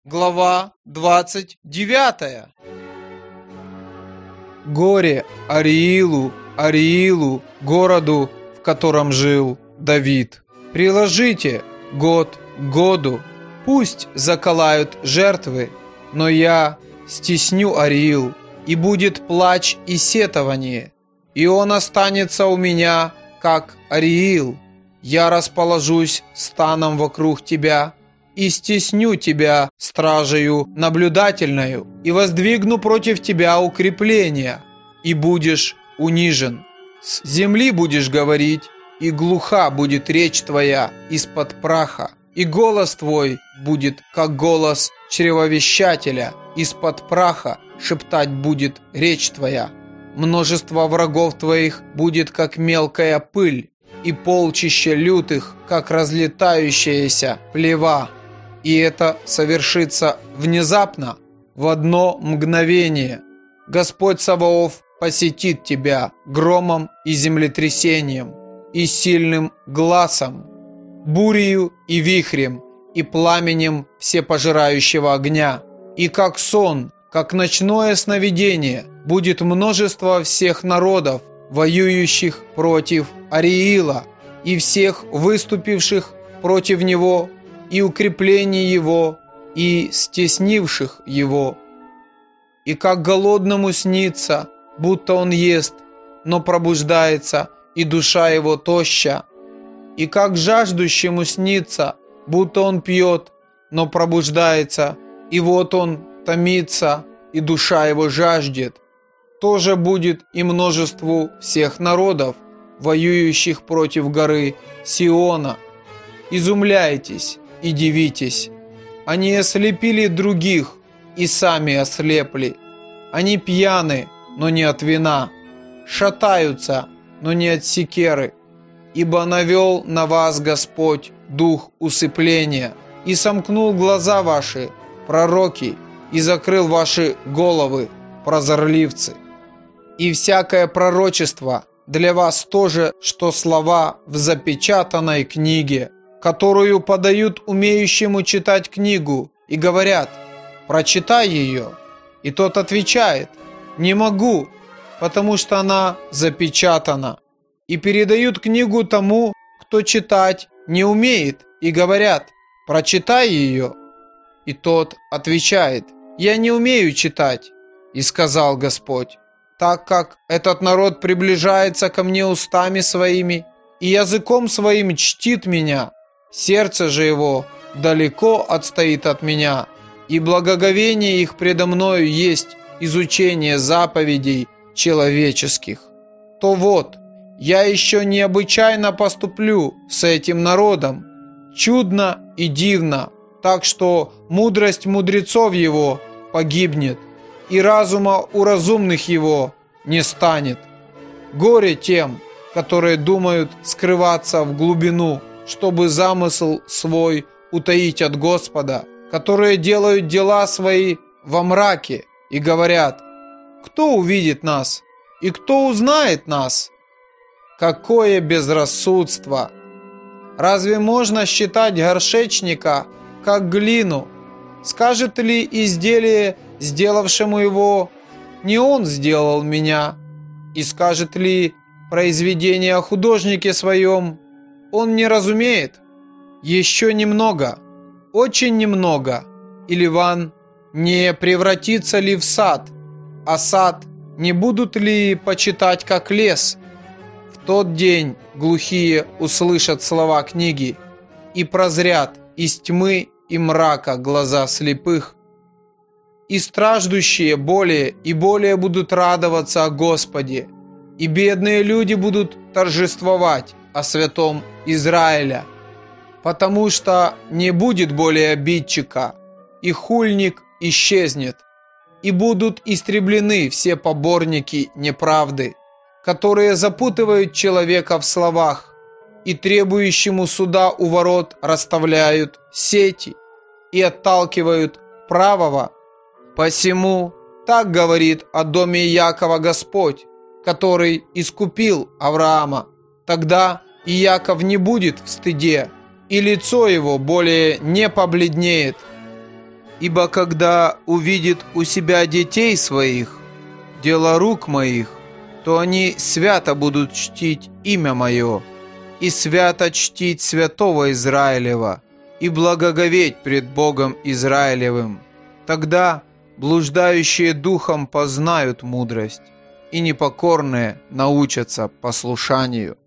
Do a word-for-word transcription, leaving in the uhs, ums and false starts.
Глава двадцать девятая. Горе Ариилу, Ариилу, городу, в котором жил Давид. Приложите год к году, пусть заколают жертвы, но я стесню Ариил, и будет плач и сетование, и он останется у меня, как Ариил. Я расположусь станом вокруг тебя, и стесню тебя стражею наблюдательною, и воздвигну против тебя укрепления, и будешь унижен. С земли будешь говорить, и глуха будет речь твоя из-под праха, и голос твой будет, как голос чревовещателя, из-под праха шептать будет речь твоя. Множество врагов твоих будет, как мелкая пыль, и полчище лютых, как разлетающаяся плева. И это совершится внезапно, в одно мгновение. Господь Саваоф посетит тебя громом и землетрясением, и сильным гласом, бурею и вихрем, и пламенем всепожирающего огня. И как сон, как ночное сновидение, будет множество всех народов, воюющих против Ариила, и всех выступивших против него, и укреплений его, и стеснивших его. И как голодному снится, будто он ест, но пробуждается, и душа его тоща. И как жаждущему снится, будто он пьет, но пробуждается, и вот он томится, и душа его жаждет. То же будет и множеству всех народов, воюющих против горы Сиона. Изумляйтесь и дивитесь. Они ослепили других и сами ослепли. Они пьяны, но не от вина, шатаются, но не от секеры. Ибо навел на вас Господь дух усыпления, и сомкнул глаза ваши, пророки, и закрыл ваши головы, прозорливцы. И всякое пророчество для вас тоже, что слова в запечатанной книге, которую подают умеющему читать книгу, и говорят: «Прочитай ее». И тот отвечает: «Не могу, потому что она запечатана». И передают книгу тому, кто читать не умеет, и говорят: «Прочитай ее». И тот отвечает: «Я не умею читать». И сказал Господь: «Так как этот народ приближается ко мне устами своими, и языком своим чтит меня, сердце же его далеко отстоит от меня, и благоговение их предо мною есть изучение заповедей человеческих, то вот, я еще необычайно поступлю с этим народом, чудно и дивно, так что мудрость мудрецов его погибнет, и разума у разумных его не станет. Горе тем, которые думают скрываться в глубину, чтобы замысл свой утаить от Господа, которые делают дела свои во мраке и говорят: «Кто увидит нас? И кто узнает нас?» Какое безрассудство! Разве можно считать горшечника как глину? Скажет ли изделие, сделавшему его: «Не он сделал меня»? И скажет ли произведение о художнике своем: «Он не разумеет»? Еще немного, очень немного, и Ливан не превратится ли в сад, а сад не будут ли почитать как лес? В тот день глухие услышат слова книги, и прозрят из тьмы и мрака глаза слепых. И страждущие более и более будут радоваться о Господе, и бедные люди будут торжествовать о святом Израиля, потому что не будет более обидчика, и хульник исчезнет, и будут истреблены все поборники неправды, которые запутывают человека в словах, и требующему суда у ворот расставляют сети, и отталкивают правого. Посему так говорит о доме Иакова Господь, который искупил Авраама. Тогда Иаков не будет в стыде, и лицо его более не побледнеет. Ибо когда увидит у себя детей своих, дело рук моих, то они свято будут чтить имя мое, и свято чтить святого Израилева, и благоговеть пред Богом Израилевым. Тогда блуждающие духом познают мудрость, и непокорные научатся послушанию.